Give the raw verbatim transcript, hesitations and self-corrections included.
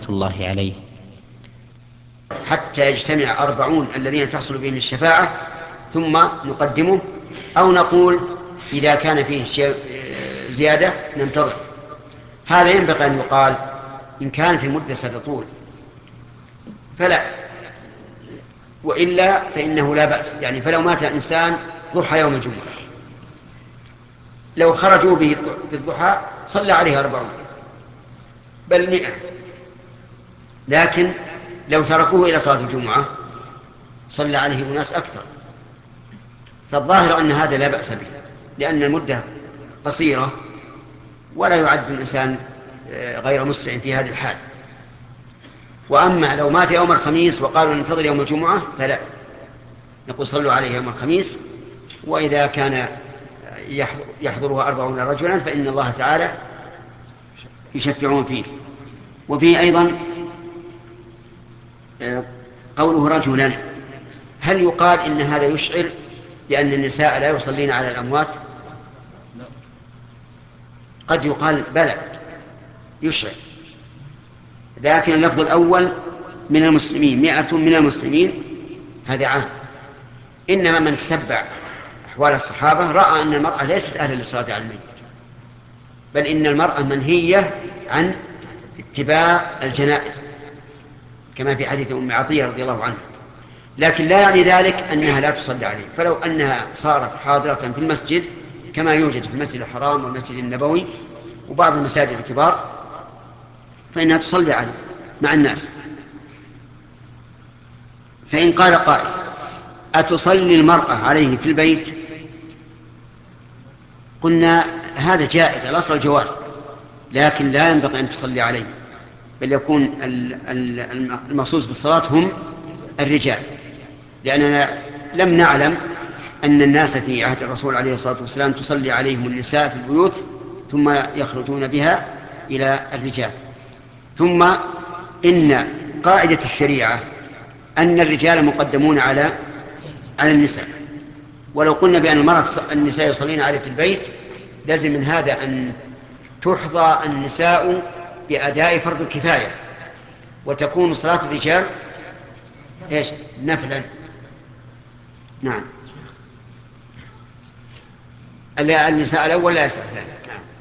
الله عليه. حتى يجتمع أربعون الذين تحصل بهم الشفاعة ثم نقدمه، أو نقول إذا كان فيه زيادة ننتظر. هذا ينبغي أن يقال إن كانت المدة ستطول فلا، وإلا فإنه لا بأس. يعني فلو مات إنسان ضحى يوم الجمعة، لو خرجوا به في الضحى صلى عليه أربعون بل مئة، لكن لو تركوه إلى صلاة الجمعة صلى عليه أناس أكثر. فالظاهر أن هذا لا بأس به، لأن المدة قصيرة ولا يعد الإنسان غير مسرع في هذه الحال. وأما لو مات يوم الخميس وقالوا ننتظر يوم الجمعة فلا، نقول صلوا عليه يوم الخميس، وإذا كان يحضرها أربعون رجلا فإن الله تعالى يشفعون فيه. وفيه أيضا قوله رجلا، هل يقال إن هذا يشعر بأن النساء لا يصلين على الأموات؟ قد يقال بلى يشعر، لكن اللفظ الأول من المسلمين مئة من المسلمين هذا عام. إنما من تتبع أحوال الصحابة رأى أن المرأة ليست أهلا للصلاة على الميت، بل إن المرأة منهية عن اتباع الجنائز كما في حديث أم عطية رضي الله عنها، لكن لا يعني ذلك أنها لا تصلي عليه. فلو أنها صارت حاضرة في المسجد كما يوجد في المسجد الحرام والمسجد النبوي وبعض المساجد الكبار فإنها تصلي عليه مع الناس. فإن قال قائل أتصلي المرأة عليه في البيت؟ قلنا هذا جائز، الأصل الجواز، لكن لا ينبغي أن تصلي عليه، بل يكون المخصوص بالصلاة هم الرجال، لأننا لم نعلم أن الناس في عهد الرسول عليه الصلاة والسلام تصلي عليهم النساء في البيوت ثم يخرجون بها إلى الرجال. ثم إن قاعدة الشريعة أن الرجال مقدمون على على النساء، ولو قلنا بأن المرأة النساء يصلين عليه في البيت لازم من هذا أن تحظى النساء بأداء فرض الكفاية، وتكون صلاة الرجال إيش؟ نفلا. نعم، النساء الأول لا يسأل ثاني. نعم.